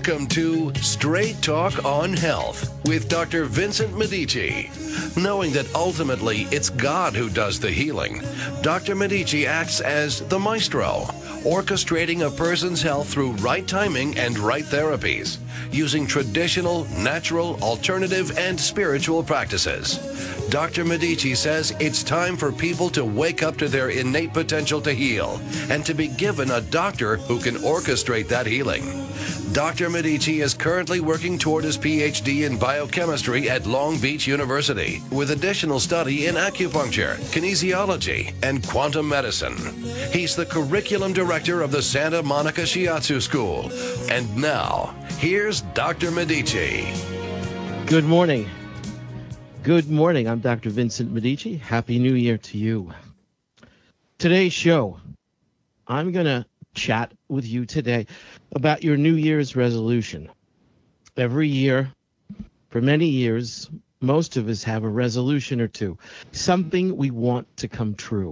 Welcome to Straight Talk on Health with Dr. Vincent Medici. Knowing that ultimately it's God who does the healing, Dr. Medici acts as the maestro, orchestrating a person's health through right timing and right therapies, using traditional, natural, alternative, and spiritual practices. Dr. Medici says it's time for people to wake up to their innate potential to heal and to be given a doctor who can orchestrate that healing. Dr. Medici is currently working toward his PhD in biochemistry at Long Beach University, with additional study in acupuncture, kinesiology, and quantum medicine. He's the curriculum director of the Santa Monica Shiatsu School. And now, here's Dr. Medici. Good morning. Good morning. I'm Dr. Vincent Medici. Happy New Year to you. Today's show, I'm going to chat with you today about your New Year's resolution. Every year, for many years, most of us have a resolution or two, something we want to come true.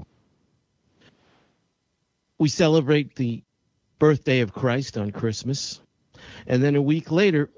We celebrate the birthday of Christ on Christmas, and then a week later,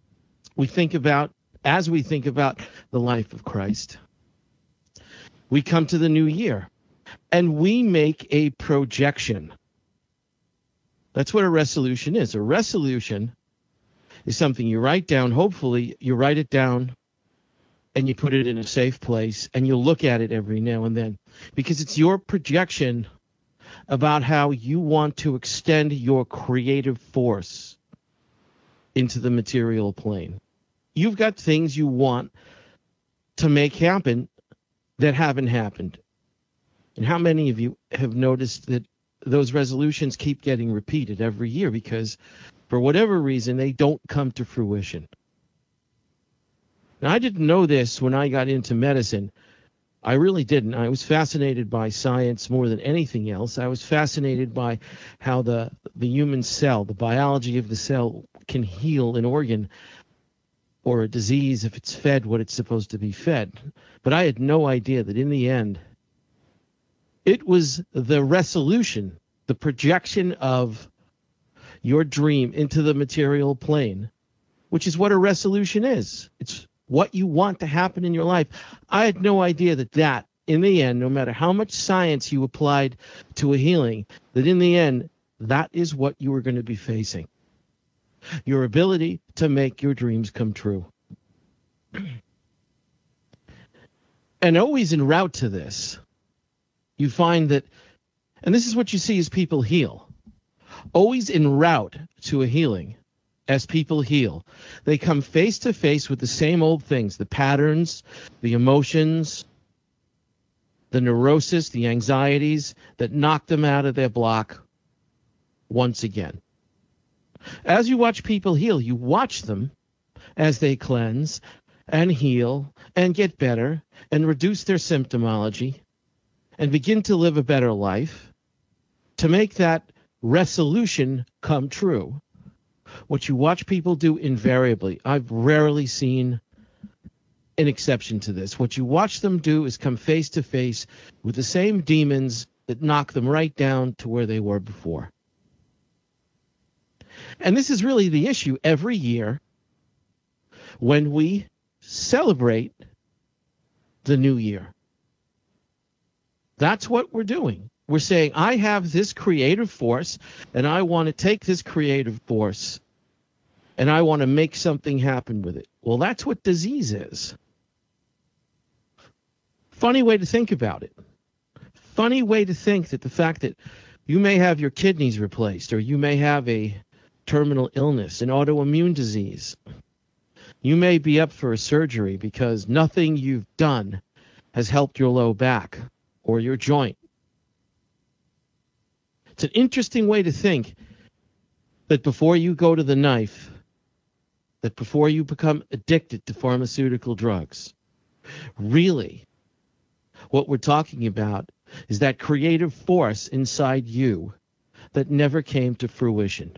as we think about the life of Christ, we come to the new year, and we make a projection. That's what a resolution is. A resolution is something you write down. Hopefully, you write it down and you put it in a safe place, and you look at it every now and then, because it's your projection about how you want to extend your creative force into the material plane. You've got things you want to make happen that haven't happened. And how many of you have noticed that those resolutions keep getting repeated every year because for whatever reason they don't come to fruition? Now, I didn't know this when I got into medicine. I really didn't. I was fascinated by science more than anything else. I was fascinated by how the human cell, the biology of the cell, can heal an organ or a disease if it's fed what it's supposed to be fed. But I had no idea that in the end, it was the resolution, the projection of your dream into the material plane, which is what a resolution is. It's what you want to happen in your life. I had no idea that in the end, no matter how much science you applied to a healing, that in the end, that is what you were going to be facing. Your ability to make your dreams come true. And always en route to this, you find that, and this is what you see as people heal, always en route to a healing, as people heal, they come face to face with the same old things, the patterns, the emotions, the neurosis, the anxieties that knock them out of their block once again. As you watch people heal, you watch them as they cleanse and heal and get better and reduce their symptomology and begin to live a better life, to make that resolution come true. What you watch people do invariably, I've rarely seen an exception to this. What you watch them do is come face to face with the same demons that knock them right down to where they were before. And this is really the issue every year when we celebrate the new year. That's what we're doing. We're saying, I have this creative force, and I want to take this creative force, and I want to make something happen with it. Well, that's what disease is. Funny way to think about it. Funny way to think that the fact that you may have your kidneys replaced, or you may have a terminal illness, an autoimmune disease. You may be up for a surgery because nothing you've done has helped your low back or your joint. It's an interesting way to think that before you go to the knife, that before you become addicted to pharmaceutical drugs, really what we're talking about is that creative force inside you that never came to fruition.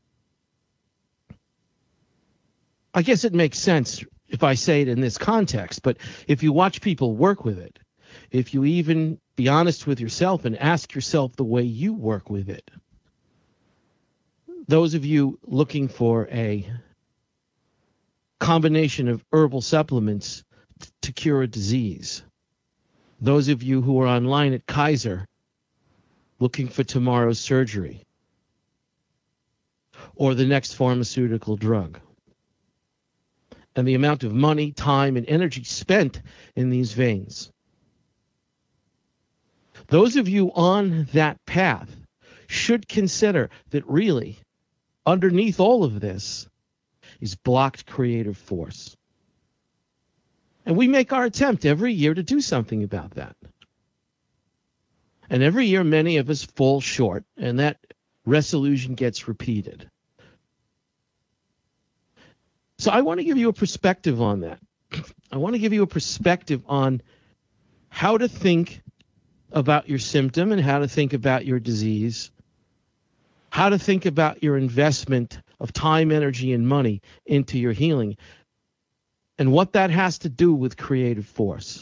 I guess it makes sense if I say it in this context, but if you watch people work with it, if you even be honest with yourself and ask yourself the way you work with it, Those of you looking for a combination of herbal supplements to cure a disease. Those of you who are online at Kaiser looking for tomorrow's surgery or the next pharmaceutical drug. And the amount of money, time, and energy spent in these veins. Those of you on that path should consider that really, underneath all of this, is blocked creative force. And we make our attempt every year to do something about that. And every year, many of us fall short, and that resolution gets repeated. So I want to give you a perspective on that. I want to give you a perspective on how to think about your symptom and how to think about your disease, how to think about your investment of time, energy, and money into your healing, and what that has to do with creative force.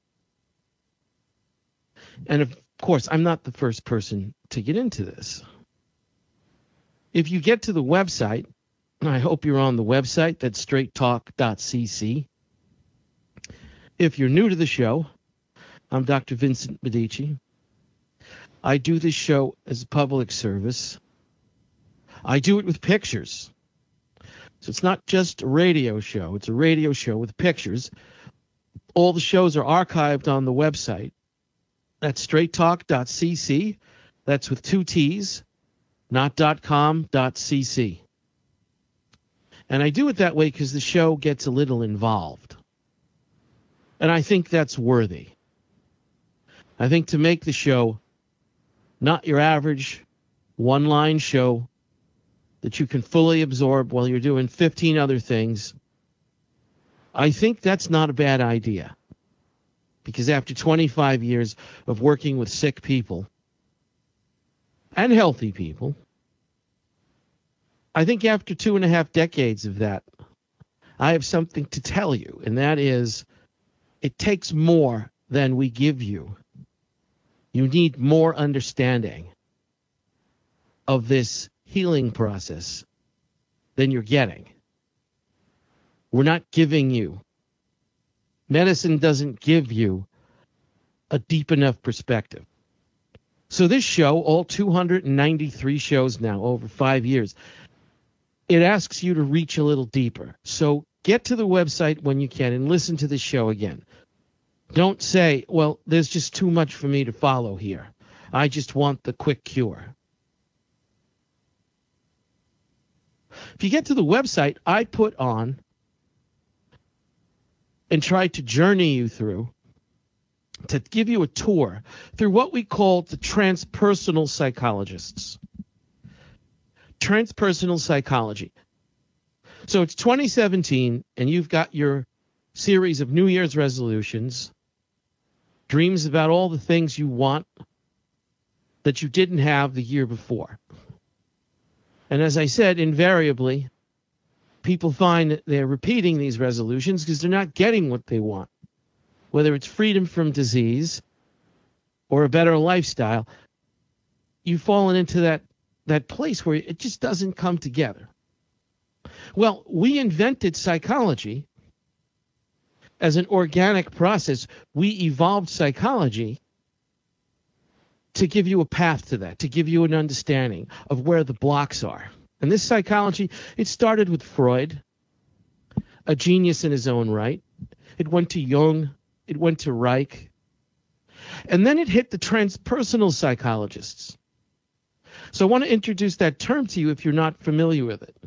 And of course, I'm not the first person to get into this. If you get to the website, I hope you're on the website, that's straighttalk.cc. If you're new to the show, I'm Dr. Vincent Medici. I do this show as a public service. I do it with pictures. So it's not just a radio show. It's a radio show with pictures. All the shows are archived on the website. That's straighttalk.cc. That's with 2 T's, not .com.cc. And I do it that way because the show gets a little involved. And I think that's worthy. I think to make the show not your average one-line show that you can fully absorb while you're doing 15 other things, I think that's not a bad idea. Because after 25 years of working with sick people and healthy people, I think after 2.5 decades of that, I have something to tell you, and that is it takes more than we give you. You need more understanding of this healing process than you're getting. We're not giving you. Medicine doesn't give you a deep enough perspective. So this show, all 293 shows now over 5 years, it asks you to reach a little deeper. So get to the website when you can and listen to the show again. Don't say, well, there's just too much for me to follow here. I just want the quick cure. If you get to the website, I put on and try to journey you through, to give you a tour through what we call the transpersonal psychologists. Transpersonal psychology. So it's 2017, and you've got your series of New Year's resolutions, dreams about all the things you want that you didn't have the year before. And as I said, invariably, people find that they're repeating these resolutions because they're not getting what they want. Whether it's freedom from disease or a better lifestyle, you've fallen into that place where it just doesn't come together. Well, we invented psychology as an organic process. We evolved psychology to give you a path to that, to give you an understanding of where the blocks are. And this psychology, it started with Freud, a genius in his own right. It went to Jung. It went to Reich. And then it hit the transpersonal psychologists. So I want to introduce that term to you if you're not familiar with it.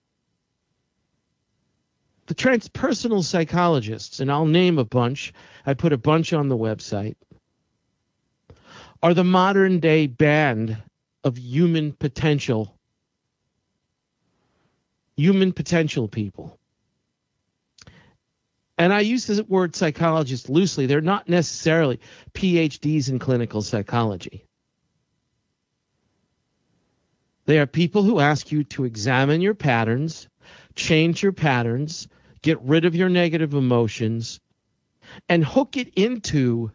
The transpersonal psychologists, and I'll name a bunch, I put a bunch on the website, are the modern day band of human potential people. And I use the word psychologist loosely. They're not necessarily PhDs in clinical psychology. They are people who ask you to examine your patterns, change your patterns, get rid of your negative emotions, and hook it into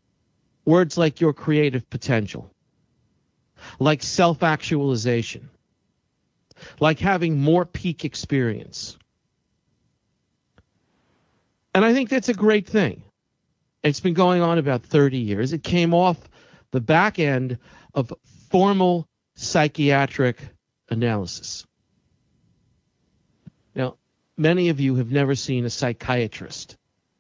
words like your creative potential, like self-actualization, like having more peak experience. And I think that's a great thing. It's been going on about 30 years. It came off the back end of formal psychiatric analysis. Now, many of you have never seen a psychiatrist.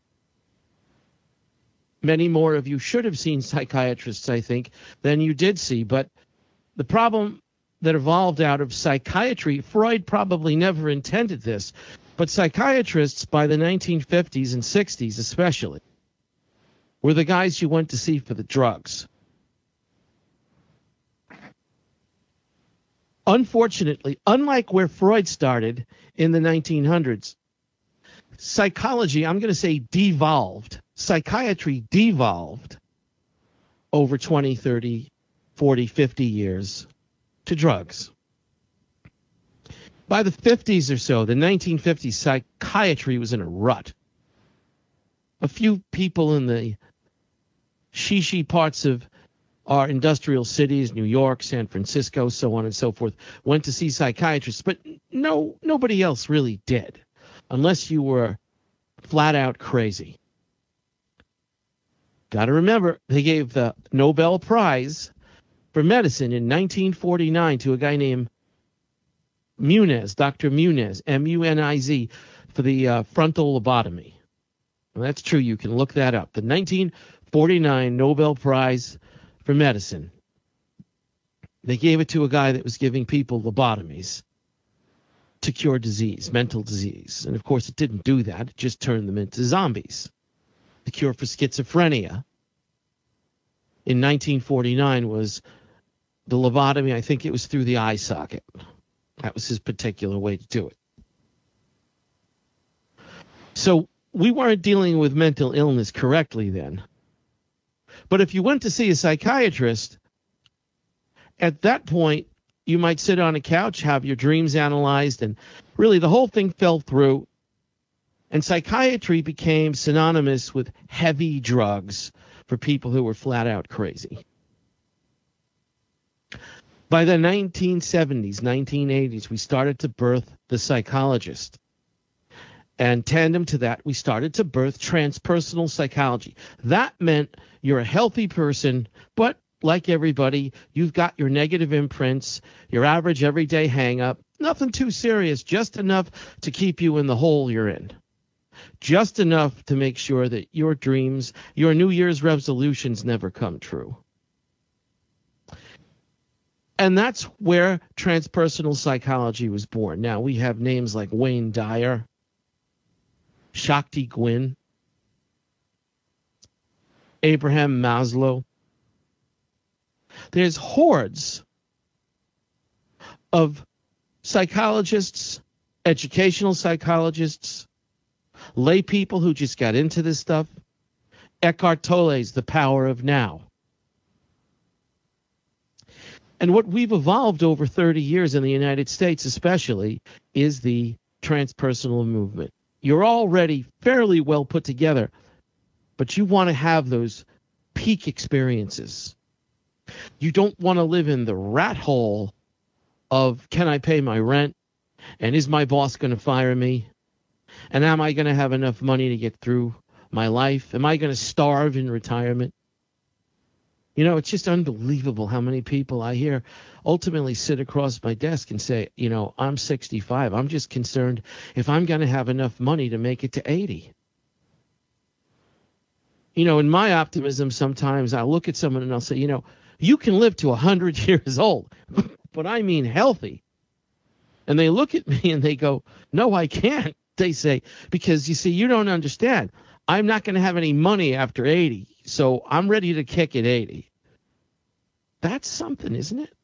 Many more of you should have seen psychiatrists, I think, than you did see. But the problem that evolved out of psychiatry, Freud probably never intended this, but psychiatrists by the 1950s and 60s especially were the guys you went to see for the drugs. Unfortunately, unlike where Freud started in the 1900s, psychology, I'm going to say devolved. Psychiatry devolved over 20, 30, 40, 50 years to drugs. By the 50s or so, the 1950s, psychiatry was in a rut. A few people in the shishi parts of our industrial cities, New York, San Francisco, so on and so forth, went to see psychiatrists, but nobody else really did, unless you were flat out crazy. Got to remember, they gave the Nobel Prize for medicine in 1949 to a guy named Muniz, Dr. Muniz, M-U-N-I-Z, for the frontal lobotomy. Well, that's true. You can look that up. The 1949 Nobel Prize for medicine. They gave it to a guy that was giving people lobotomies to cure disease, mental disease. And, of course, it didn't do that. It just turned them into zombies. The cure for schizophrenia in 1949 was the lobotomy. I think it was through the eye socket. That was his particular way to do it. So we weren't dealing with mental illness correctly then. But if you went to see a psychiatrist, at that point, you might sit on a couch, have your dreams analyzed, and really the whole thing fell through. And psychiatry became synonymous with heavy drugs for people who were flat out crazy. By the 1970s, 1980s, we started to birth the psychologist. And tandem to that, we started to birth transpersonal psychology. That meant you're a healthy person, but like everybody, you've got your negative imprints, your average everyday hang-up, nothing too serious, just enough to keep you in the hole you're in. Just enough to make sure that your dreams, your New Year's resolutions never come true. And that's where transpersonal psychology was born. Now, we have names like Wayne Dyer, Shakti Gwyn, Abraham Maslow. There's hordes of psychologists, educational psychologists, lay people who just got into this stuff. Eckhart Tolle's The Power of Now. And what we've evolved over 30 years in the United States especially is the transpersonal movement. You're already fairly well put together, but you want to have those peak experiences. You don't want to live in the rat hole of, can I pay my rent? And is my boss going to fire me? And am I going to have enough money to get through my life? Am I going to starve in retirement? You know, it's just unbelievable how many people I hear ultimately sit across my desk and say, you know, I'm 65. I'm just concerned if I'm going to have enough money to make it to 80. You know, in my optimism, sometimes I'll look at someone and I'll say, you know, you can live to 100 years old, but I mean healthy. And they look at me and they go, no, I can't. They say, because you see, you don't understand. I'm not going to have any money after 80, so I'm ready to kick at 80. That's something, isn't it?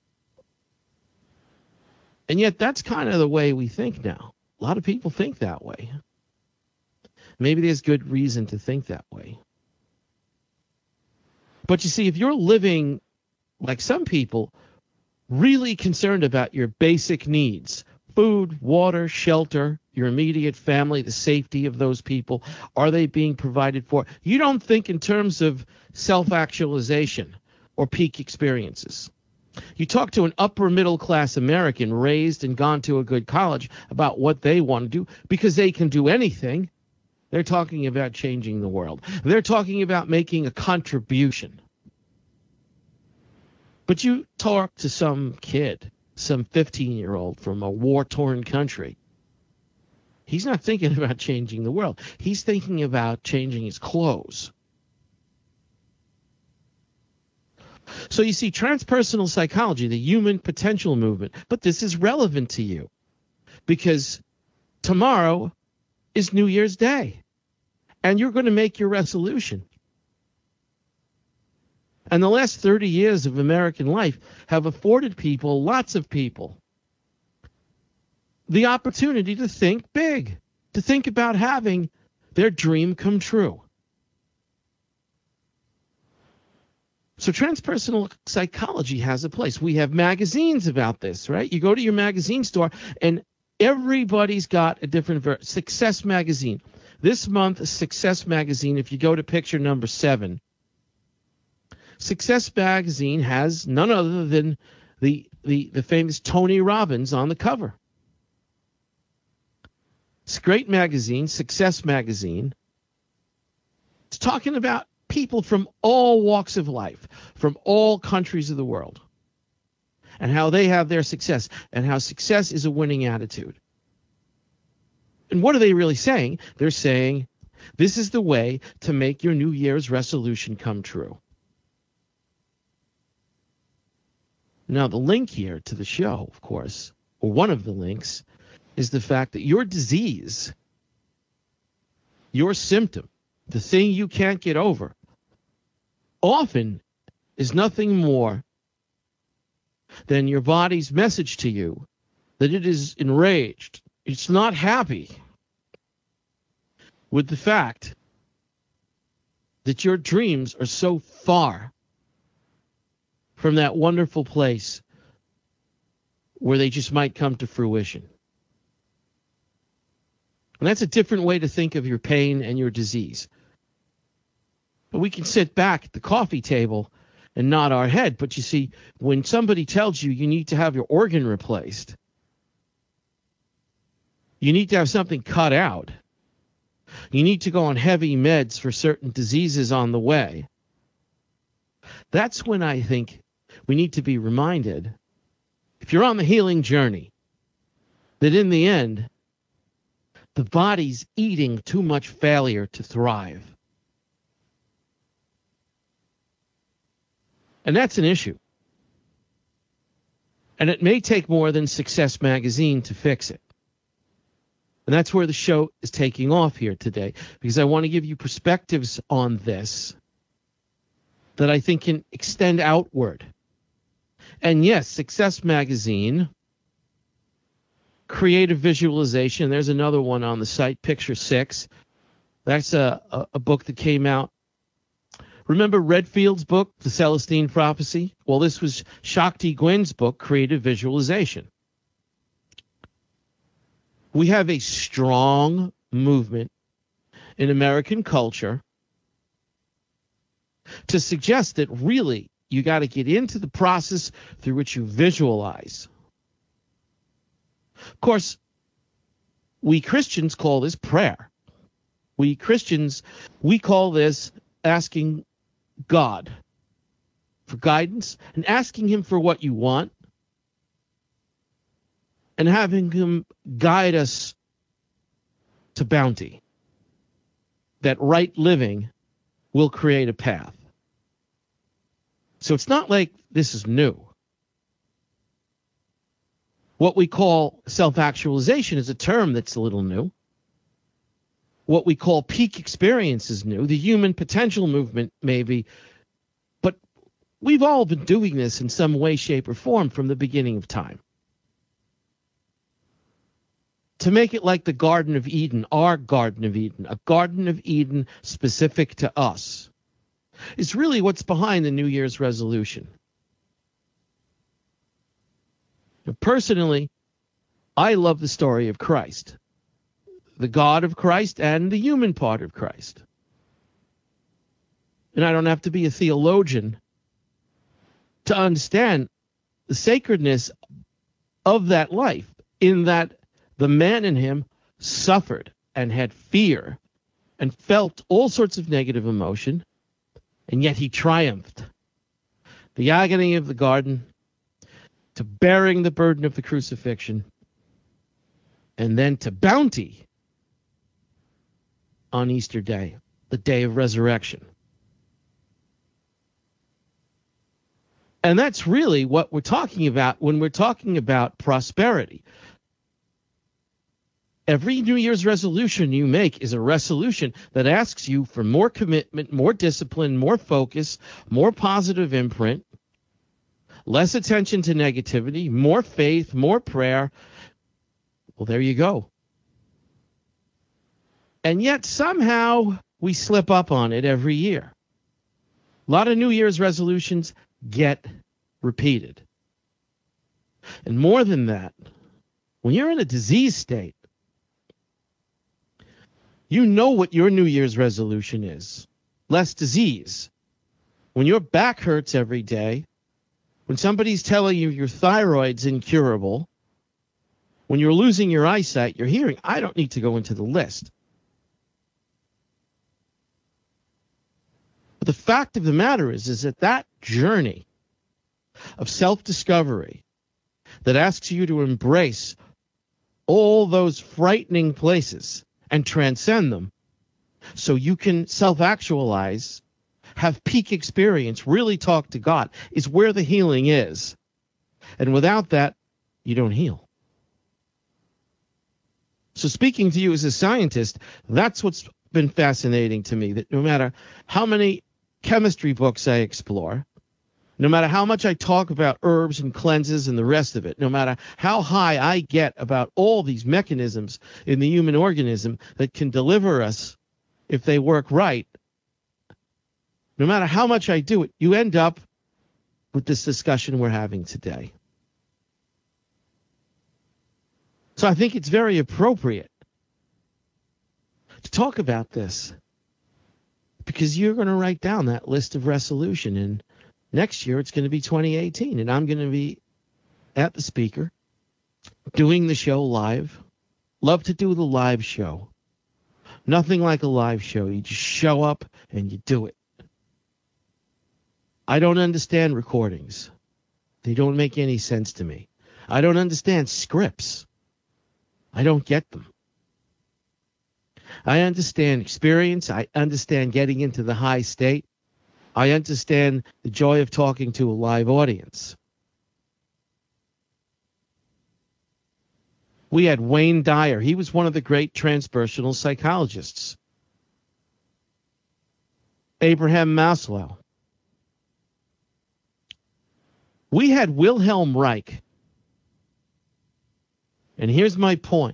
And yet that's kind of the way we think now. A lot of people think that way. Maybe there's good reason to think that way. But you see, if you're living like some people, really concerned about your basic needs, food, water, shelter, your immediate family, the safety of those people, are they being provided for? You don't think in terms of self-actualization or peak experiences. You talk to an upper middle class American raised and gone to a good college about what they want to do because they can do anything. They're talking about changing the world. They're talking about making a contribution. But you talk to some kid, some 15-year-old from a war-torn country. He's not thinking about changing the world. He's thinking about changing his clothes. So you see, transpersonal psychology, the human potential movement, but this is relevant to you because tomorrow is New Year's Day and you're going to make your resolution. And the last 30 years of American life have afforded people, lots of people, the opportunity to think big, to think about having their dream come true. So transpersonal psychology has a place. We have magazines about this, right? You go to your magazine store and everybody's got a different Success Magazine. This month, Success Magazine, if you go to picture number 7, Success Magazine has none other than the famous Tony Robbins on the cover. It's a great magazine, Success Magazine. It's talking about people from all walks of life, from all countries of the world, and how they have their success, and how success is a winning attitude. And what are they really saying? They're saying, this is the way to make your New Year's resolution come true. Now, the link here to the show, of course, or one of the links, is the fact that your disease, your symptom, the thing you can't get over, often is nothing more than your body's message to you that it is enraged. It's not happy with the fact that your dreams are so far from that wonderful place where they just might come to fruition. And that's a different way to think of your pain and your disease. But we can sit back at the coffee table and nod our head. But you see, when somebody tells you you need to have your organ replaced, you need to have something cut out, you need to go on heavy meds for certain diseases on the way, that's when I think we need to be reminded, if you're on the healing journey, that in the end, the body's eating too much failure to thrive. And that's an issue. And it may take more than Success Magazine to fix it. And that's where the show is taking off here today, because I want to give you perspectives on this that I think can extend outward. And yes, Success Magazine, Creative Visualization, there's another one on the site, Picture 6. That's a book that came out. Remember Redfield's book, The Celestine Prophecy? Well, this was Shakti Gwen's book, Creative Visualization. We have a strong movement in American culture to suggest that really you got to get into the process through which you visualize. Of course, we Christians call this prayer. We Christians, we call this asking God for guidance and asking him for what you want and having him guide us to bounty. That right living will create a path. So it's not like this is new. What we call self-actualization is a term that's a little new. What we call peak experience is new. The human potential movement maybe. But we've all been doing this in some way, shape, or form from the beginning of time. To make it like the Garden of Eden, our Garden of Eden, a Garden of Eden specific to us, is really what's behind the New Year's resolution. Personally, I love the story of Christ, the God of Christ and the human part of Christ. And I don't have to be a theologian to understand the sacredness of that life, in that the man in him suffered and had fear and felt all sorts of negative emotion, and yet he triumphed. The agony of the garden, to bearing the burden of the crucifixion, and then to bounty on Easter Day, the day of resurrection. And that's really what we're talking about when we're talking about prosperity. Every New Year's resolution you make is a resolution that asks you for more commitment, more discipline, more focus, more positive imprint, less attention to negativity, more faith, more prayer. Well, there you go. And yet somehow we slip up on it every year. A lot of New Year's resolutions get repeated. And more than that, when you're in a disease state, you know what your New Year's resolution is. Less disease. When your back hurts every day, when somebody's telling you your thyroid's incurable, when you're losing your eyesight, your hearing, I don't need to go into the list. But the fact of the matter is that that journey of self-discovery that asks you to embrace all those frightening places and transcend them so you can self-actualize, have peak experience, really talk to God, is where the healing is. And without that, you don't heal. So speaking to you as a scientist, that's what's been fascinating to me, that no matter how many chemistry books I explore, no matter how much I talk about herbs and cleanses and the rest of it, no matter how high I get about all these mechanisms in the human organism that can deliver us if they work right, no matter how much I do it, you end up with this discussion we're having today. So I think it's very appropriate to talk about this, because you're going to write down that list of resolution, and next year it's going to be 2018, and I'm going to be at the speaker doing the show live. Love to do the live show. Nothing like a live show. You just show up and you do it. I don't understand recordings. They don't make any sense to me. I don't understand scripts. I don't get them. I understand experience. I understand getting into the high state. I understand the joy of talking to a live audience. We had Wayne Dyer. He was one of the great transpersonal psychologists. Abraham Maslow. We had Wilhelm Reich. And here's my point.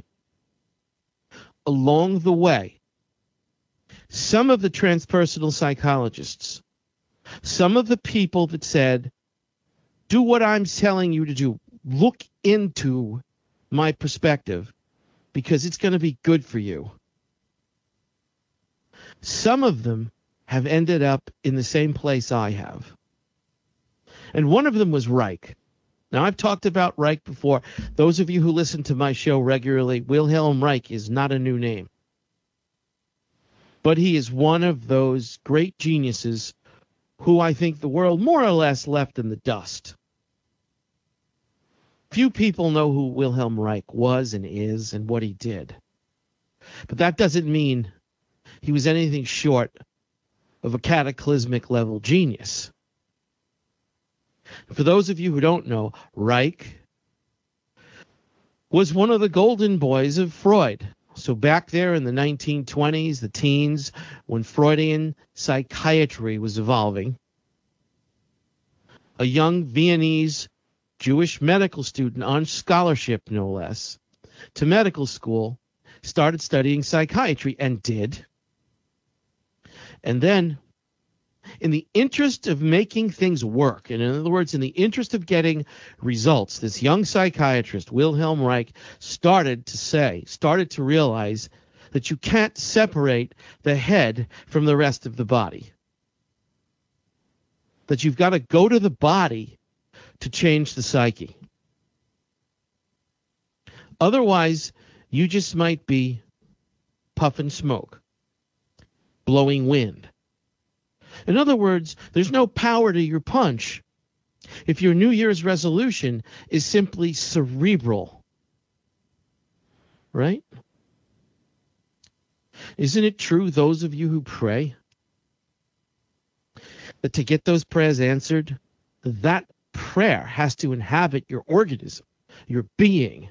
Along the way, some of the transpersonal psychologists, some of the people that said, do what I'm telling you to do, look into my perspective because it's going to be good for you. Some of them have ended up in the same place I have. And one of them was Reich. Now, I've talked about Reich before. Those of you who listen to my show regularly, Wilhelm Reich is not a new name. But he is one of those great geniuses who I think the world more or less left in the dust. Few people know who Wilhelm Reich was and is and what he did. But that doesn't mean he was anything short of a cataclysmic level genius. For those of you who don't know, Reich was one of the golden boys of Freud. So back there in the 1920s, the teens, when Freudian psychiatry was evolving, a young Viennese Jewish medical student on scholarship, no less, to medical school, started studying psychiatry and did. And then, in the interest of making things work, and in other words, in the interest of getting results, this young psychiatrist, Wilhelm Reich, started to realize that you can't separate the head from the rest of the body. That you've got to go to the body to change the psyche. Otherwise, you just might be puffing smoke, blowing wind. In other words, there's no power to your punch if your New Year's resolution is simply cerebral. Right? Isn't it true, those of you who pray, that to get those prayers answered, that prayer has to inhabit your organism, your being?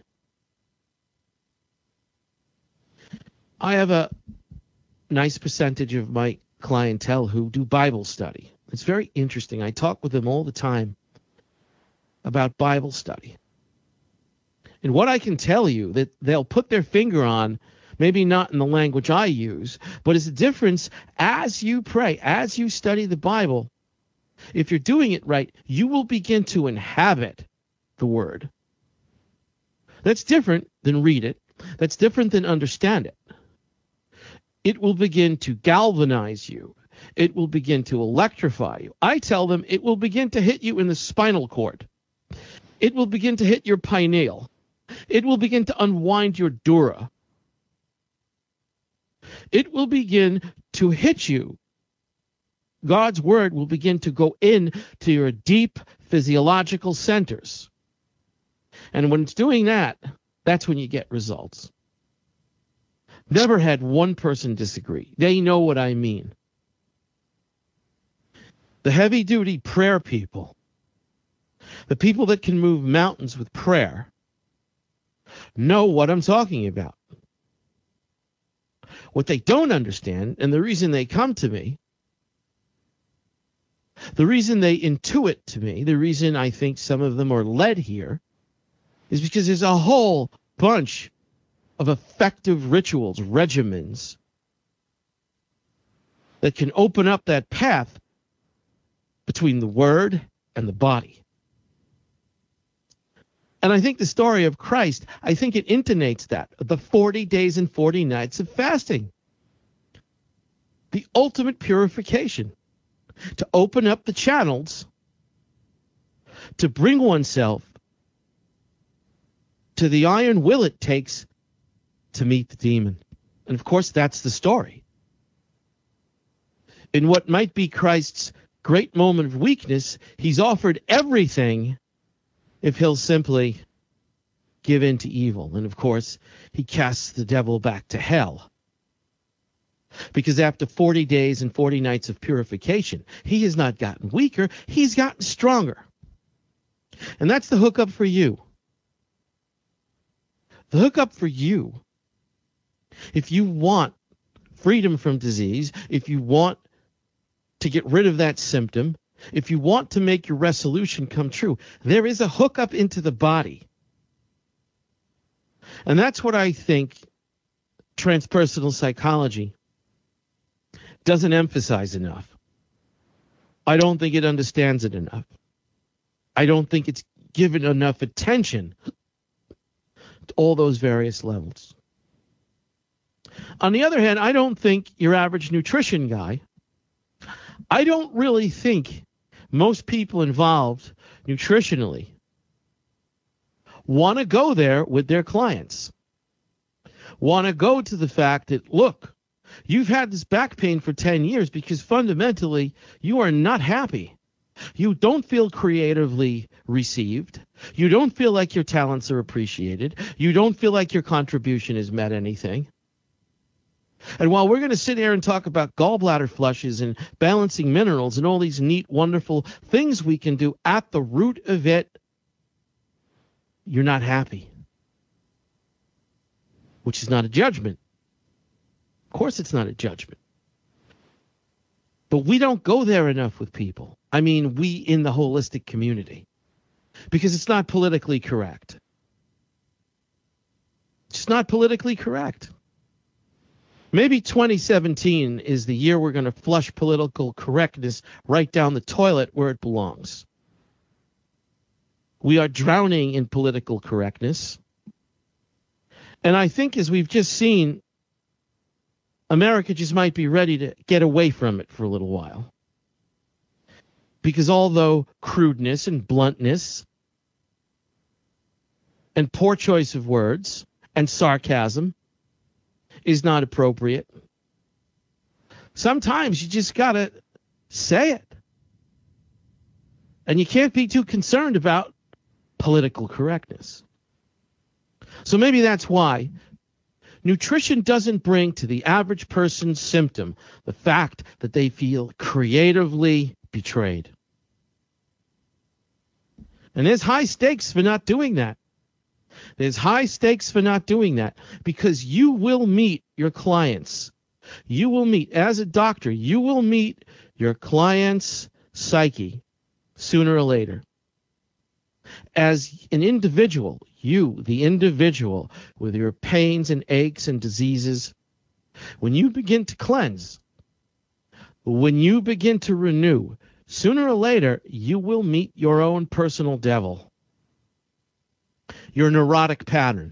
I have a nice percentage of my clientele who do Bible study. It's very interesting. I talk with them all the time about Bible study. And what I can tell you that they'll put their finger on, maybe not in the language I use, but it's a difference as you pray, as you study the Bible. If you're doing it right, you will begin to inhabit the Word. That's different than read it. That's different than understand it. It will begin to galvanize you. It will begin to electrify you. I tell them it will begin to hit you in the spinal cord. It will begin to hit your pineal. It will begin to unwind your dura. It will begin to hit you. God's word will begin to go in to your deep physiological centers. And when it's doing that, that's when you get results. Never had one person disagree. They know what I mean. The heavy-duty prayer people, the people that can move mountains with prayer, know what I'm talking about. What they don't understand, and the reason they come to me, the reason they intuit to me, the reason I think some of them are led here, is because there's a whole bunch of effective rituals, regimens, that can open up that path between the Word and the body. And I think the story of Christ, I think it intonates that. The 40 days and 40 nights of fasting. The ultimate purification. To open up the channels, to bring oneself to the iron will it takes to meet the demon. And of course, that's the story. In what might be Christ's great moment of weakness, he's offered everything if he'll simply give in to evil. And of course, he casts the devil back to hell. Because after 40 days and 40 nights of purification, he has not gotten weaker, he's gotten stronger. And that's the hookup for you. The hookup for you, if you want freedom from disease, if you want to get rid of that symptom, if you want to make your resolution come true, there is a hookup into the body. And that's what I think transpersonal psychology doesn't emphasize enough. I don't think it understands it enough. I don't think it's given enough attention to all those various levels. On the other hand, I don't think your average nutrition guy, I don't really think most people involved nutritionally want to go there with their clients. Want to go to the fact that, look, you've had this back pain for 10 years because fundamentally you are not happy. You don't feel creatively received. You don't feel like your talents are appreciated. You don't feel like your contribution has meant anything. And while we're going to sit here and talk about gallbladder flushes and balancing minerals and all these neat, wonderful things we can do, at the root of it, you're not happy. Which is not a judgment. Of course it's not a judgment. But we don't go there enough with people. I mean, we in the holistic community. Because it's not politically correct. It's not politically correct. Maybe 2017 is the year we're going to flush political correctness right down the toilet where it belongs. We are drowning in political correctness. And I think, as we've just seen, America just might be ready to get away from it for a little while. Because although crudeness and bluntness and poor choice of words and sarcasm is not appropriate, sometimes you just got to say it. And you can't be too concerned about political correctness. So maybe that's why nutrition doesn't bring to the average person's symptom the fact that they feel creatively betrayed. And there's high stakes for not doing that. There's high stakes for not doing that because you will meet your clients. You will meet, as a doctor, you will meet your client's psyche sooner or later. As an individual, you, the individual, with your pains and aches and diseases, when you begin to cleanse, when you begin to renew, sooner or later, you will meet your own personal devil, your neurotic pattern.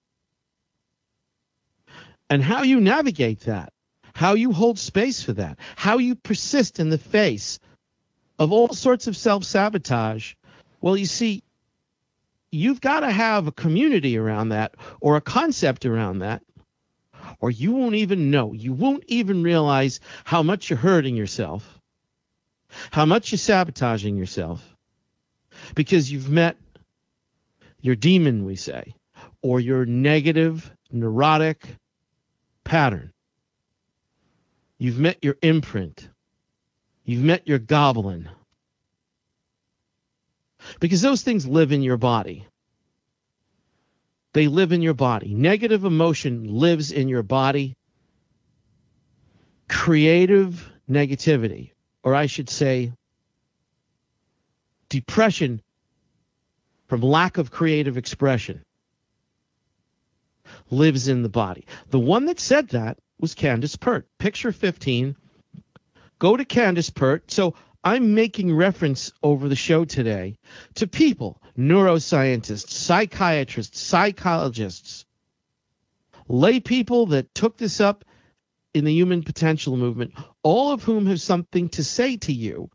And how you navigate that, how you hold space for that, how you persist in the face of all sorts of self-sabotage, well, you see, you've got to have a community around that or a concept around that, or you won't even know. You won't even realize how much you're hurting yourself, how much you're sabotaging yourself, because you've met your demon, we say, or your negative, neurotic pattern. You've met your imprint. You've met your goblin. Because those things live in your body. They live in your body. Negative emotion lives in your body. Creative negativity, or I should say depression from lack of creative expression, lives in the body. The one that said that was Candace Pert. Picture 15. Go to Candace Pert. So I'm making reference over the show today to people, neuroscientists, psychiatrists, psychologists, lay people that took this up in the human potential movement, all of whom have something to say to you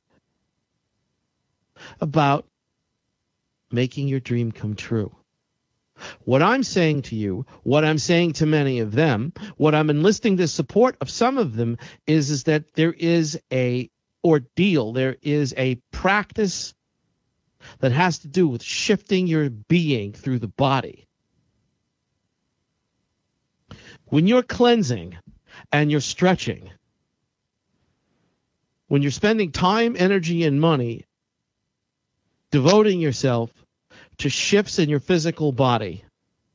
about making your dream come true. What I'm saying to you, what I'm saying to many of them, what I'm enlisting the support of some of them is that there is a ordeal, there is a practice that has to do with shifting your being through the body. When you're cleansing and you're stretching, when you're spending time, energy, and money devoting yourself to shifts in your physical body,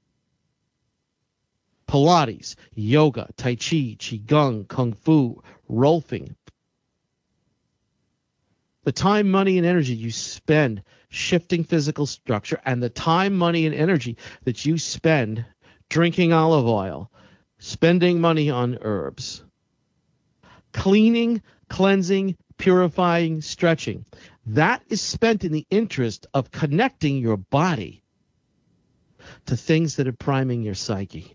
Pilates, yoga, Tai Chi, Qigong, Kung Fu, Rolfing, the time, money, and energy you spend shifting physical structure, and the time, money, and energy that you spend drinking olive oil, spending money on herbs, cleaning, cleansing, purifying, stretching, that is spent in the interest of connecting your body to things that are priming your psyche.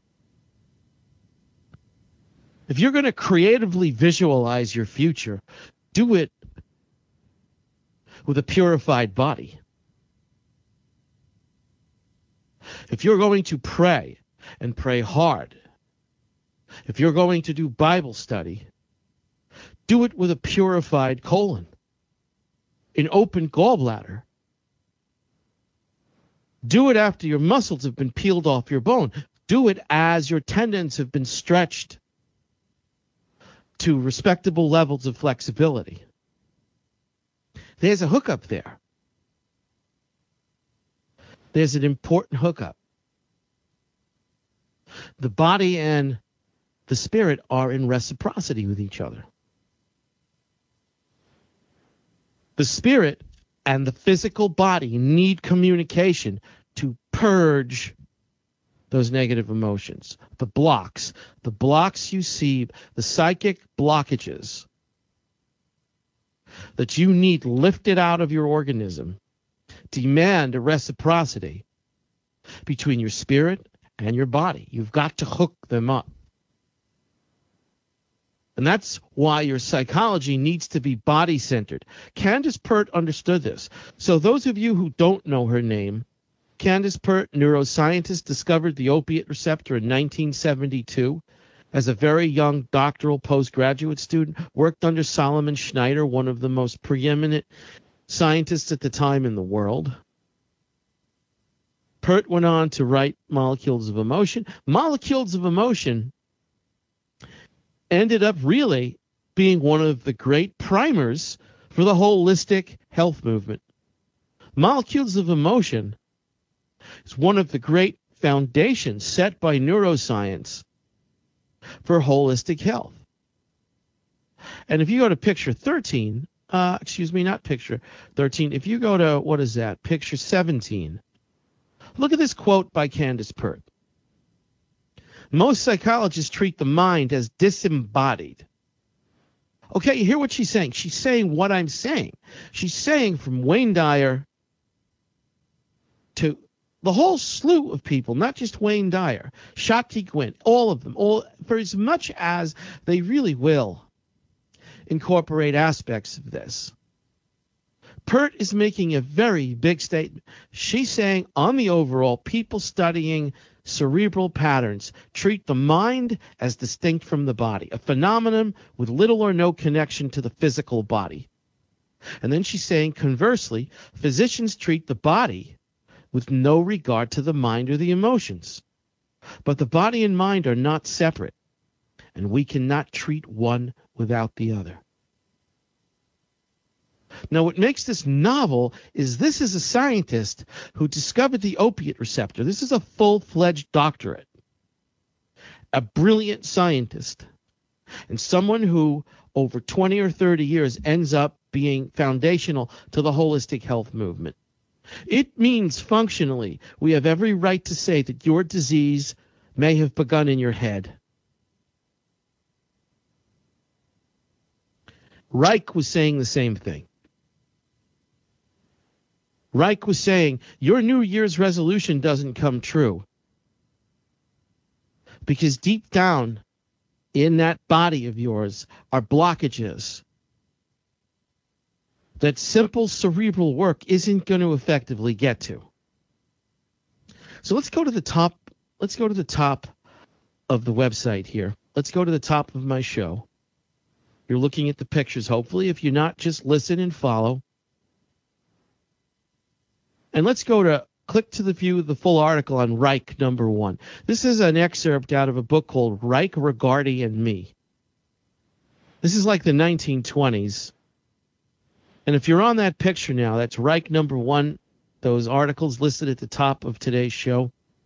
If you're going to creatively visualize your future, do it with a purified body. If you're going to pray and pray hard, if you're going to do Bible study, do it with a purified colon, an open gallbladder. Do it after your muscles have been peeled off your bone. Do it as your tendons have been stretched to respectable levels of flexibility. There's a hookup there. There's an important hookup. The body and the spirit are in reciprocity with each other. The spirit and the physical body need communication to purge those negative emotions, the blocks you see, the psychic blockages that you need lifted out of your organism, demand a reciprocity between your spirit and your body. You've got to hook them up. And that's why your psychology needs to be body-centered. Candace Pert understood this. So those of you who don't know her name, Candace Pert, neuroscientist, discovered the opiate receptor in 1972 as a very young doctoral postgraduate student, worked under Solomon Schneider, one of the most preeminent scientists at the time in the world. Pert went on to write Molecules of Emotion. Molecules of Emotion ended up really being one of the great primers for the holistic health movement. Molecules of Emotion is one of the great foundations set by neuroscience for holistic health. And if you go to picture 13, not picture 13, if you go to, what is that, picture 17, look at this quote by Candace Pert. Most psychologists treat the mind as disembodied. Okay, you hear what she's saying. She's saying what I'm saying. She's saying from Wayne Dyer to the whole slew of people, not just Wayne Dyer, Shakti Gwynn, all of them, all for as much as they really will incorporate aspects of this. Pert is making a very big statement. She's saying, on the overall, people studying cerebral patterns treat the mind as distinct from the body, a phenomenon with little or no connection to the physical body. And then she's saying, conversely, physicians treat the body with no regard to the mind or the emotions. But the body and mind are not separate, and we cannot treat one without the other. Now, what makes this novel is this is a scientist who discovered the opiate receptor. This is a full-fledged doctorate, a brilliant scientist, and someone who over 20 or 30 years ends up being foundational to the holistic health movement. It means functionally we have every right to say that your disease may have begun in your head. Reich was saying the same thing. Reich was saying, your New Year's resolution doesn't come true. Because deep down in that body of yours are blockages that simple cerebral work isn't going to effectively get to. So let's go to the top. Let's go to the top of the website here. Let's go to the top of my show. You're looking at the pictures, hopefully. If you're not, just listen and follow. And let's go to click to the view of the full article on Reich number 1. This is an excerpt out of a book called Reich, Rigardi, and Me. This is like the 1920s. And if you're on that picture now, that's Reich number 1, those articles listed at the top of today's show.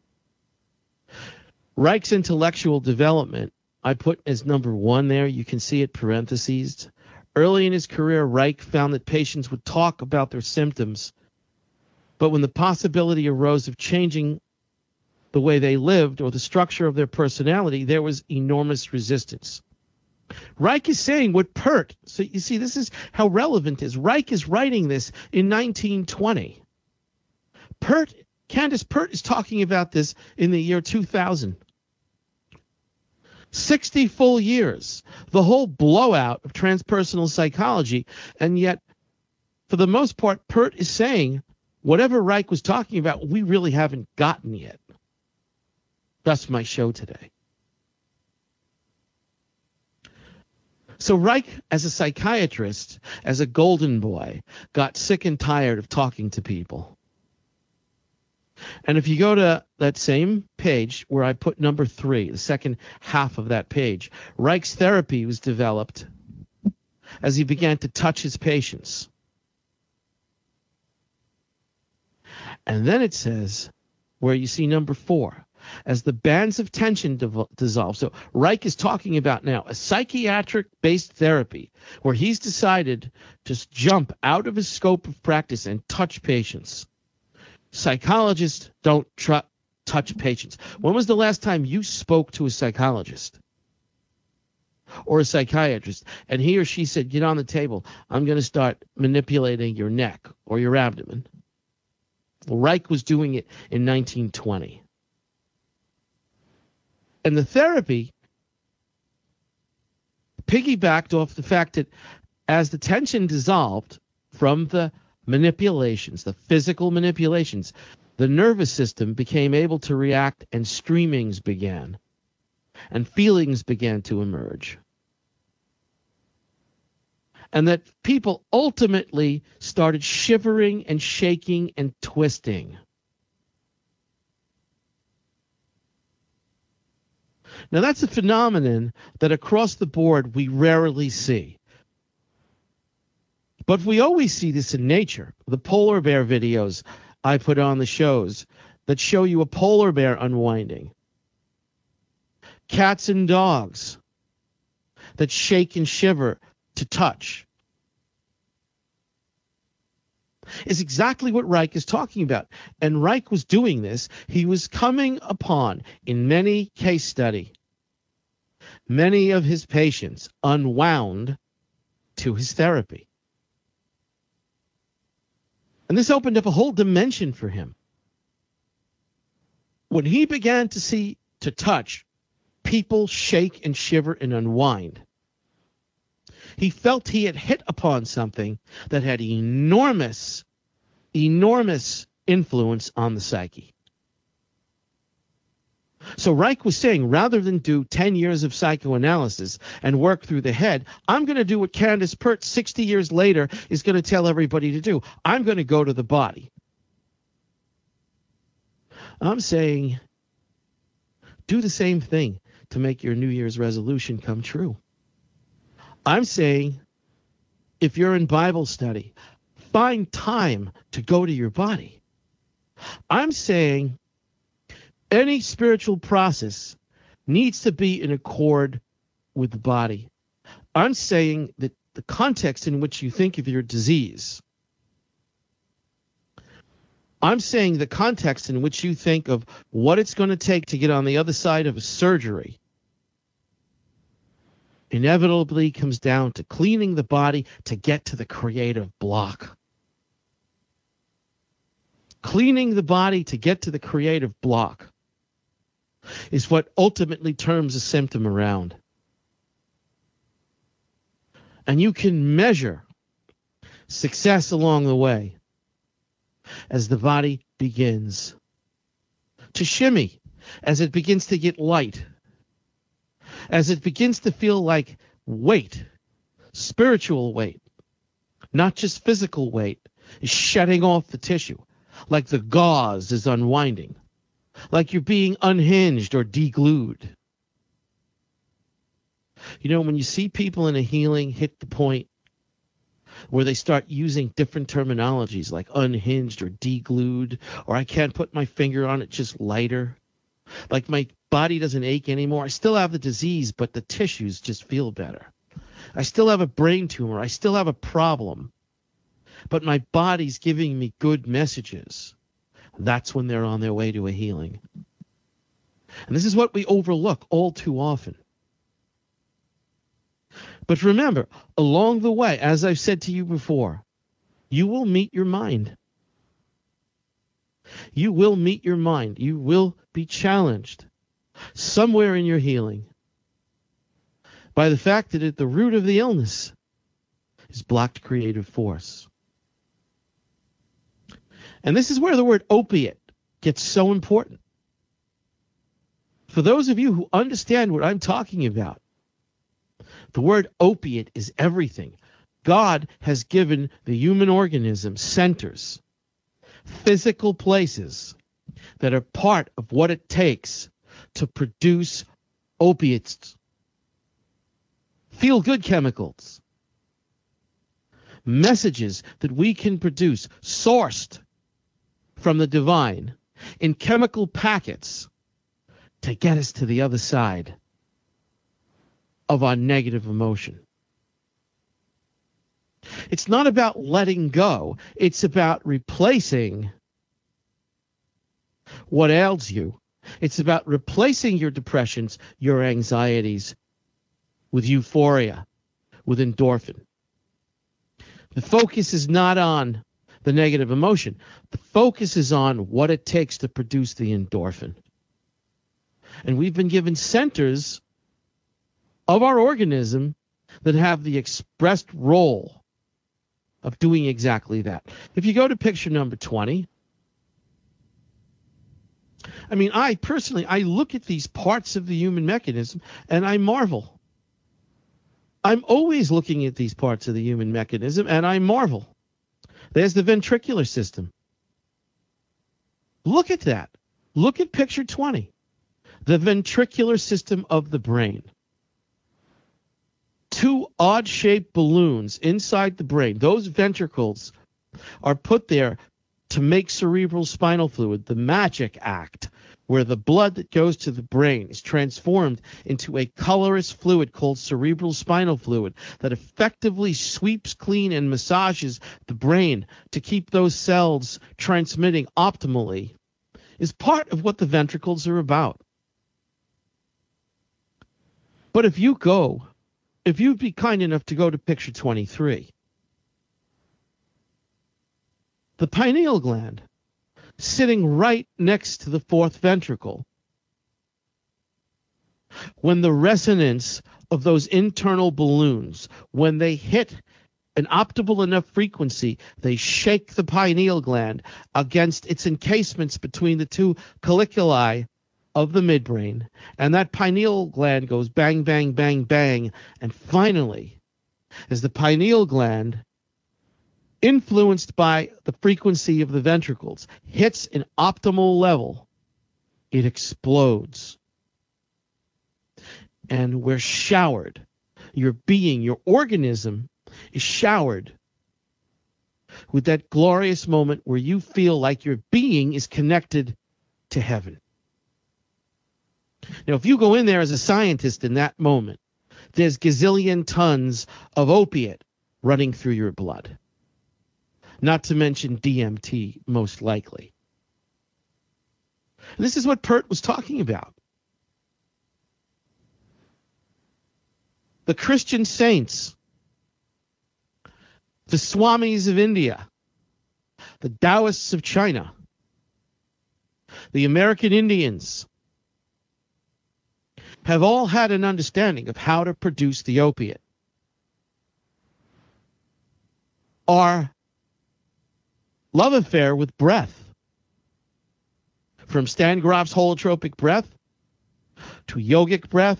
Reich's intellectual development, I put as number 1 there. You can see it parentheses. Early in his career, Reich found that patients would talk about their symptoms, but when the possibility arose of changing the way they lived or the structure of their personality, there was enormous resistance. Reich is saying what Pert, so you see, this is how relevant it is. Reich is writing this in 1920. Candace Pert is talking about this in the year 2000. 60 full years, the whole blowout of transpersonal psychology, and yet, for the most part, Pert is saying whatever Reich was talking about, we really haven't gotten yet. That's my show today. So Reich, as a psychiatrist, as a golden boy, got sick and tired of talking to people. And if you go to that same page where I put number 3, the second half of that page, Reich's therapy was developed as he began to touch his patients. And then it says, where you see number 4, as the bands of tension dissolve. So Reich is talking about now a psychiatric-based therapy where he's decided to jump out of his scope of practice and touch patients. Psychologists don't touch patients. When was the last time you spoke to a psychologist or a psychiatrist and he or she said, get on the table, I'm going to start manipulating your neck or your abdomen? Well, Reich was doing it in 1920. And the therapy piggybacked off the fact that as the tension dissolved from the manipulations, the physical manipulations, the nervous system became able to react and streamings began and feelings began to emerge. And that people ultimately started shivering and shaking and twisting. Now, that's a phenomenon that across the board we rarely see. But we always see this in nature. The polar bear videos I put on the shows that show you a polar bear unwinding. Cats and dogs that shake and shiver to touch. Is exactly what Reich is talking about. And Reich was doing this. He was coming upon, in many case study, many of his patients unwound to his therapy. And this opened up a whole dimension for him. When he began to touch people shake and shiver and unwind, he felt he had hit upon something that had enormous influence on the psyche. So Reich was saying, rather than do 10 years of psychoanalysis and work through the head, I'm going to do what Candace Pert 60 years later is going to tell everybody to do. I'm going to go to the body. I'm saying, do the same thing to make your New Year's resolution come true. I'm saying, if you're in Bible study, find time to go to your body. I'm saying any spiritual process needs to be in accord with the body. I'm saying that the context in which you think of your disease, I'm saying the context in which you think of what it's going to take to get on the other side of a surgery inevitably comes down to cleaning the body to get to the creative block. Cleaning the body to get to the creative block is what ultimately turns a symptom around. And you can measure success along the way as the body begins to shimmy, as it begins to get light, as it begins to feel like weight, spiritual weight, not just physical weight, is shedding off the tissue, like the gauze is unwinding, like you're being unhinged or deglued. You know, when you see people in a healing hit the point where they start using different terminologies like unhinged or deglued, or I can't put my finger on it, just lighter, like my body doesn't ache anymore. I still have the disease, but the tissues just feel better. I still have a brain tumor. I still have a problem, but my body's giving me good messages. That's when they're on their way to a healing. And this is what we overlook all too often. But remember, along the way, as I've said to you before, you will meet your mind. You will meet your mind. You will be challenged somewhere in your healing by the fact that at the root of the illness is blocked creative force. And this is where the word opiate gets so important. For those of you who understand what I'm talking about, the word opiate is everything. God has given the human organism centers, physical places that are part of what it takes to produce opiates, feel-good chemicals, messages that we can produce, sourced from the divine in chemical packets to get us to the other side of our negative emotion. It's not about letting go. It's about replacing what ails you. It's about replacing your depressions, your anxieties with euphoria, with endorphin. The focus is not on the negative emotion. The focus is on what it takes to produce the endorphin. And we've been given centers of our organism that have the expressed role of doing exactly that. If you go to picture number 20, I mean, I look at these parts of the human mechanism and I marvel. I'm always looking at these parts of the human mechanism and I marvel. There's the ventricular system. Look at that. Look at picture 20. The ventricular system of the brain. Two odd-shaped balloons inside the brain. Those ventricles are put there to make cerebral spinal fluid, the magic act, where the blood that goes to the brain is transformed into a colorless fluid called cerebral spinal fluid that effectively sweeps clean and massages the brain to keep those cells transmitting optimally, is part of what the ventricles are about. But if you'd be kind enough to go to picture 23, the pineal gland sitting right next to the fourth ventricle, when the resonance of those internal balloons, when they hit an optimal enough frequency, they shake the pineal gland against its encasements between the two colliculi of the midbrain, and that pineal gland goes bang, bang, bang, bang, and finally, as the pineal gland, influenced by the frequency of the ventricles, hits an optimal level, it explodes. And we're showered. Your being, your organism is showered with that glorious moment where you feel like your being is connected to heaven. Now, if you go in there as a scientist in that moment, there's gazillion tons of opiate running through your blood. Not to mention DMT, most likely. And this is what Pert was talking about. The Christian saints, the Swamis of India, the Taoists of China, the American Indians, have all had an understanding of how to produce the opiate. Our love affair with breath, from Stan Grof's holotropic breath to yogic breath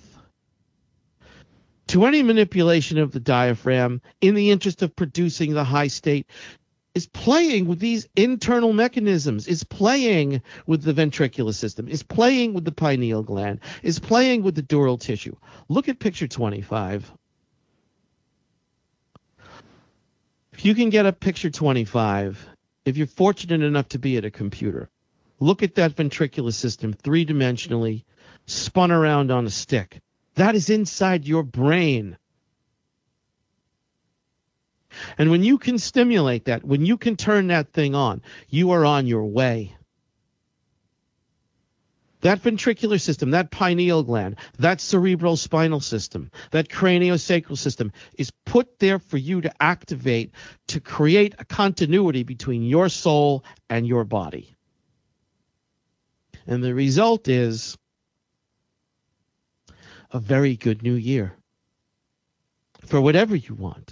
to any manipulation of the diaphragm in the interest of producing the high state, is playing with these internal mechanisms, is playing with the ventricular system, is playing with the pineal gland, is playing with the dural tissue. Look at picture 25. If you can get up picture 25, if you're fortunate enough to be at a computer, look at that ventricular system three-dimensionally spun around on a stick. That is inside your brain. And when you can stimulate that, when you can turn that thing on, you are on your way. That ventricular system, that pineal gland, that cerebral spinal system, that craniosacral system is put there for you to activate to create a continuity between your soul and your body. And the result is a very good new year for whatever you want.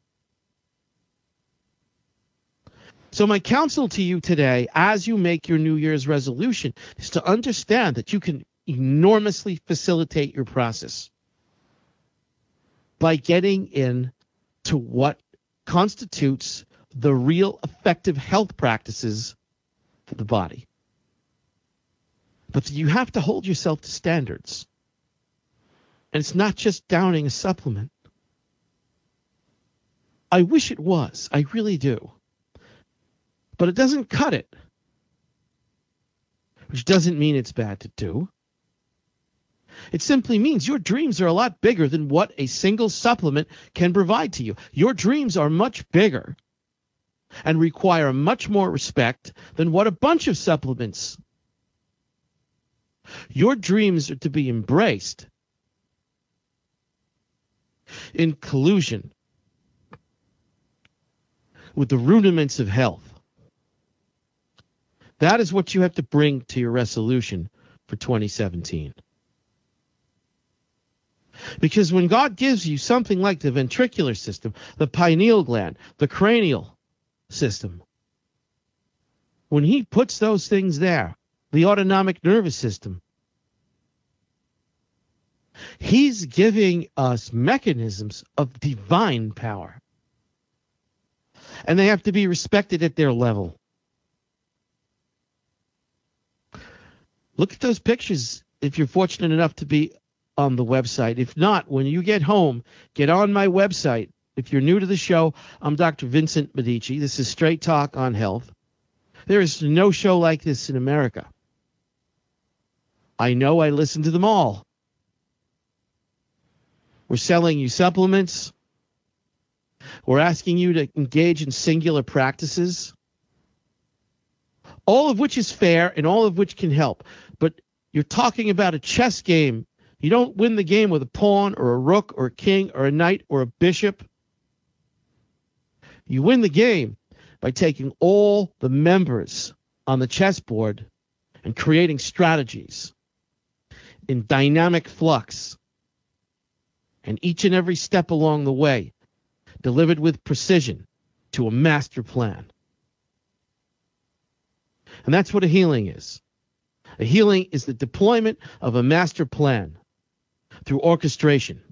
So my counsel to you today, as you make your New Year's resolution, is to understand that you can enormously facilitate your process by getting in to what constitutes the real effective health practices for the body. But you have to hold yourself to standards. And it's not just downing a supplement. I wish it was. I really do. But it doesn't cut it. Which doesn't mean it's bad to do. It simply means your dreams are a lot bigger than what a single supplement can provide to you. Your dreams are much bigger and require much more respect than what a bunch of supplements. Your dreams are to be embraced in collusion with the rudiments of health. That is what you have to bring to your resolution for 2017. Because when God gives you something like the ventricular system, the pineal gland, the cranial system, when he puts those things there, the autonomic nervous system, he's giving us mechanisms of divine power. And they have to be respected at their level. Look at those pictures if you're fortunate enough to be on the website. If not, when you get home, get on my website. If you're new to the show, I'm Dr. Vincent Medici. This is Straight Talk on Health. There is no show like this in America. I know, I listen to them all. We're selling you supplements. We're asking you to engage in singular practices, all of which is fair and all of which can help. But you're talking about a chess game. You don't win the game with a pawn or a rook or a king or a knight or a bishop. You win the game by taking all the members on the chessboard and creating strategies in dynamic flux. And each and every step along the way, delivered with precision to a master plan. And that's what a healing is. A healing is the deployment of a master plan through orchestration.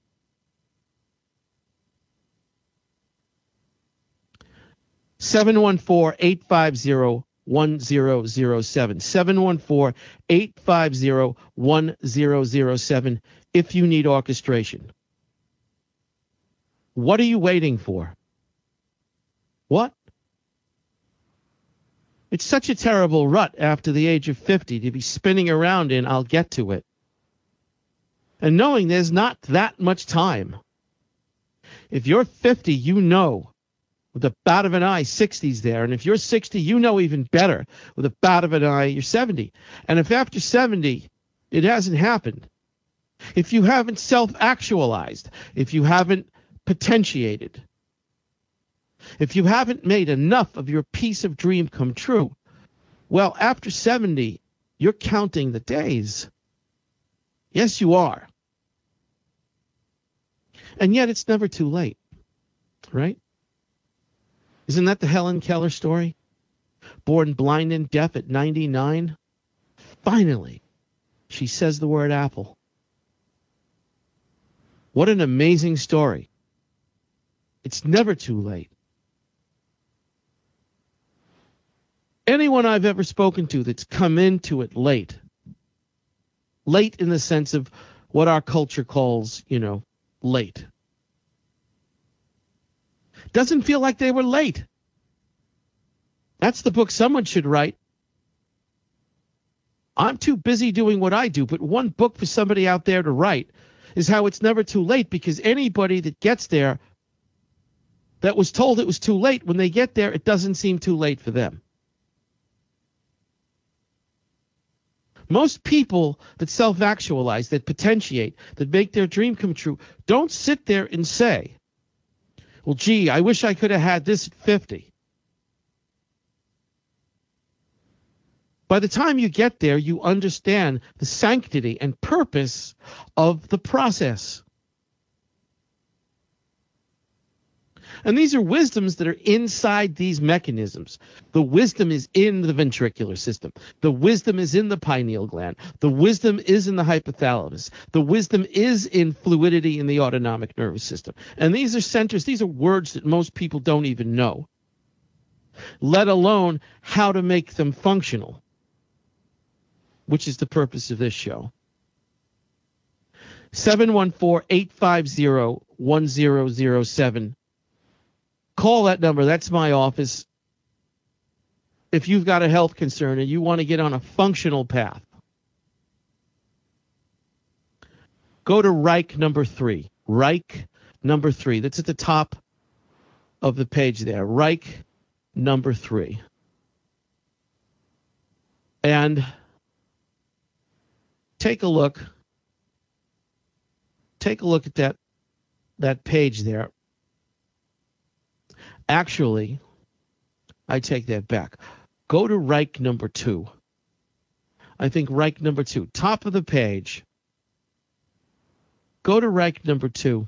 (714-850-1007) 714-850-1007 if you need orchestration. What are you waiting for? What? It's such a terrible rut after the age of 50 to be spinning around in. I'll get to it. And knowing there's not that much time. If you're 50, you know with a bat of an eye 60's there. And if you're 60, you know even better with a bat of an eye you're 70. And if after 70 it hasn't happened, if you haven't self-actualized, if you haven't potentiated, if you haven't made enough of your piece of dream come true, well, after 70, you're counting the days. Yes, you are. And yet it's never too late, right? Isn't that the Helen Keller story? Born blind and deaf at 99. Finally, she says the word apple. What an amazing story. It's never too late. Anyone I've ever spoken to that's come into it late in the sense of what our culture calls, late, doesn't feel like they were late. That's the book someone should write. I'm too busy doing what I do, but one book for somebody out there to write is how it's never too late, because anybody that gets there that was told it was too late, when they get there, it doesn't seem too late for them. Most people that self-actualize, that potentiate, that make their dream come true, don't sit there and say, well, gee, I wish I could have had this at 50. By the time you get there, you understand the sanctity and purpose of the process. And these are wisdoms that are inside these mechanisms. The wisdom is in the ventricular system. The wisdom is in the pineal gland. The wisdom is in the hypothalamus. The wisdom is in fluidity in the autonomic nervous system. And these are centers, these are words that most people don't even know, let alone how to make them functional, which is the purpose of this show. 714-850-1007. Call that number. That's my office. If you've got a health concern and you want to get on a functional path, go to Reich number 3. Reich number 3. That's at the top of the page there. Reich number 3. And take a look. Take a look at that page there. Actually, I take that back. Go to Reich number 2. I think Reich number 2, top of the page. go to Reich number 2.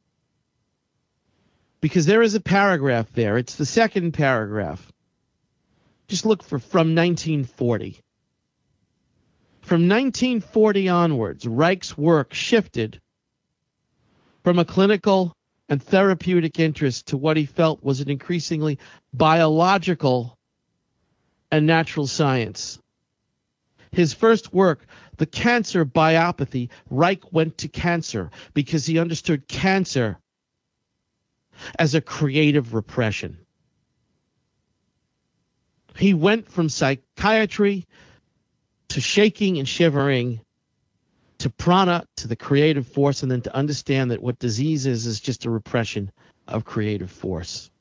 Because there is a paragraph there. It's the second paragraph. Just look for from 1940. From 1940 onwards, Reich's work shifted from a clinical and therapeutic interest to what he felt was an increasingly biological and natural science. His first work, The Cancer Biopathy, Reich went to cancer because he understood cancer as a creative repression. He went from psychiatry to shaking and shivering to prana, to the creative force, and then to understand that what disease is just a repression of creative force.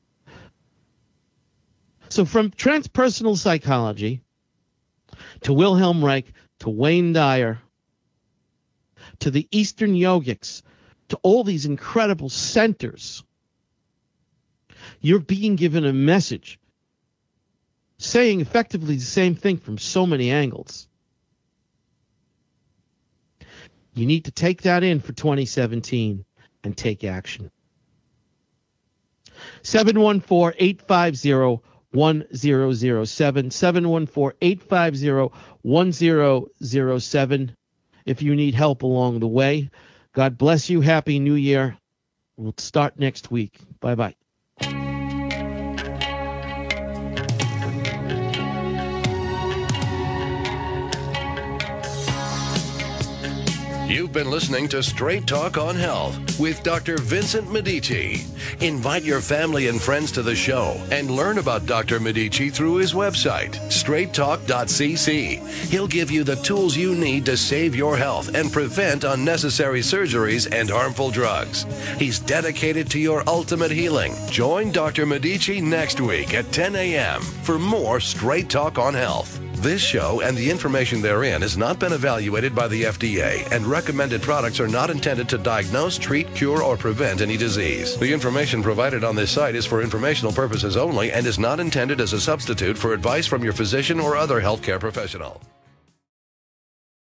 So from transpersonal psychology to Wilhelm Reich to Wayne Dyer to the Eastern yogics to all these incredible centers, you're being given a message saying effectively the same thing from so many angles. You need to take that in for 2017 and take action. 714-850-1007, 714-850-1007 if you need help along the way. God bless you. Happy New Year. We'll start next week. Bye-bye. You've been listening to Straight Talk on Health with Dr. Vincent Medici. Invite your family and friends to the show and learn about Dr. Medici through his website, straighttalk.cc. He'll give you the tools you need to save your health and prevent unnecessary surgeries and harmful drugs. He's dedicated to your ultimate healing. Join Dr. Medici next week at 10 a.m. for more Straight Talk on Health. This show and the information therein has not been evaluated by the FDA, and recommended products are not intended to diagnose, treat, cure, or prevent any disease. The information provided on this site is for informational purposes only and is not intended as a substitute for advice from your physician or other healthcare professional.